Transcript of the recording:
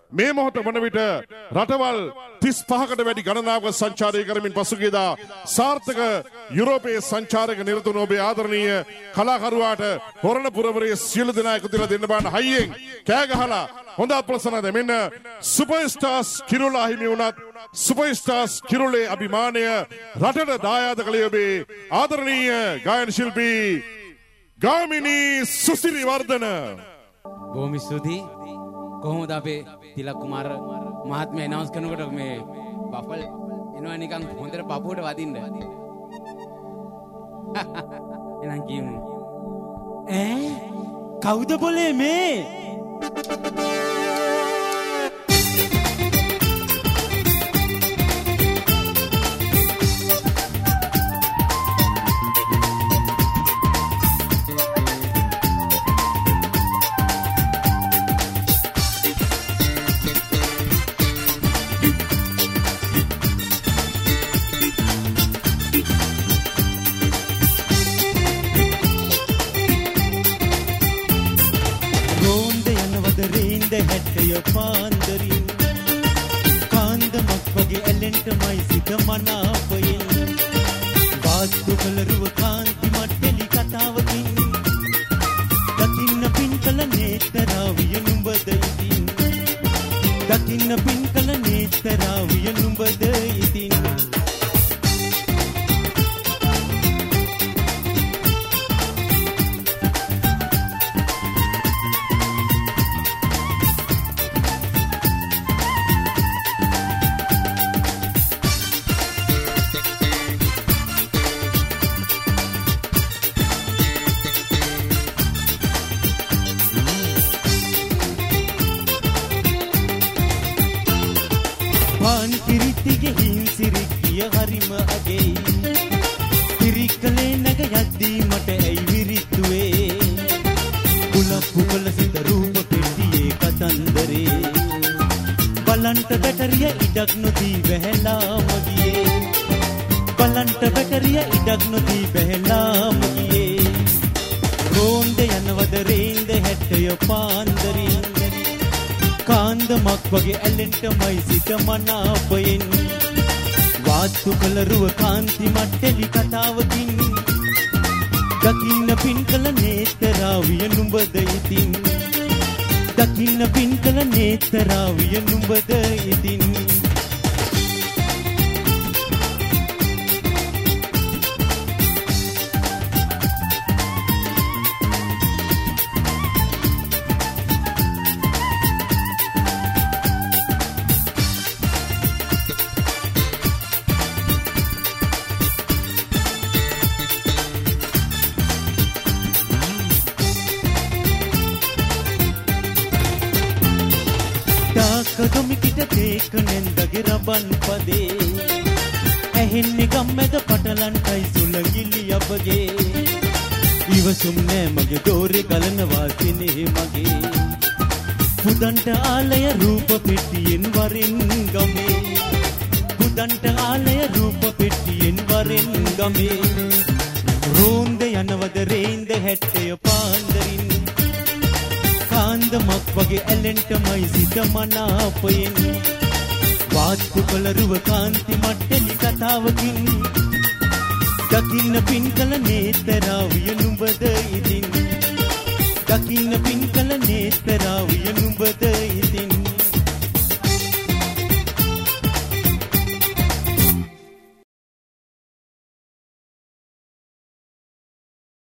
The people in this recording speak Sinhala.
මේ මොහොත වන විට රටවල් 35කට වැඩි ගණනාවක සංචාරය කරමින් පසුගියදා සාර්ථක යුරෝපයේ සංචාරක නිරතුන ඔබේ ආදරණීය කලාකරුවාට හොරණ පුරවරයේ සියලු දෙනා එකතු වෙලා දෙන්න බාන හයියෙන් කෑ ගහලා හොඳ අප්‍රසන්නද මෙන්න සුපර්ස්ටාර්ස් කිරුලා හිමි වුණත් සුපර්ස්ටාර්ස් කිරුලේ අභිමානය රටට දායාද කළේ ඔබේ ආදරණීය ගායන ශිල්පී ගාමිණී සුසිරිවර්ධන. බොහොම ස්තුතියි. කොහොමද අපේ තිලක් කුමාර මහත්මයා ඇනවුන්ස් කරනකොට මේ බෆල් එනවා නිකන් හොඳට පපුවට වදින්න. එනම් කියමු. කවුද බොලේ මේ? පාන්දරින් කාන්දමක් වගේ ඇලෙන්ට මයි සිත මනාපයෙන් වාස්තු කලරුව කාන්ති මට්ටලි කතාවකින් දකින්න පින් කළ නේතරාවිය නුඹද ඉතින් දකින්න පින් කළ නේතරාවිය නුඹද ඉතින් ඉඩක් නොදී බැහැලා මගියේ බලන්ට බැටරිය ඉඩක් නොදී බැහැලා මගියේ රෝන්ද යනවද රේන්ද හැට්ටය පාන්දරින් කාන්දමක් වගේ ඇලෙන්ට මයි සිත මනාපයෙන් වාස්තු කලරුව කාන්ති මට්ටලි කතාවකින් දකින්න පින් කළ නේතරාවිය නුඹද ඉතින් දකින්න පින් කළ නේතරාවිය නුඹද ඉතින් කදොමිකිට තේක නෙන්දගේ රබන් පදේ ඇහෙන්නේ ගම්මැද පටලන්ටයි සුළඟිලි අපගේ ඉවසුම් නෑ මගේ දෝරේ ගලනවා සිනේ මගේ පුදන්ට ආලය රූප පෙට්ටියෙන් වරෙන් ගමේ පුදන්ට ආලය රූප පෙට්ටියෙන් වරෙන් ගමේ රෝන්ද යනවද රේන්ද හැට්ටය පාන්දරින් කාන්දමක් වගේ ඇලෙන්ට මයි සිත මනාපයෙන් වාස්තු කලරුව කාන්ති මට්ටලි කතාවකින් දකින්න පින් කළ නේතරාවිය නුඹද ඉතින් දකින්න පින් කළ නේතරාවිය නුඹද ඉතින්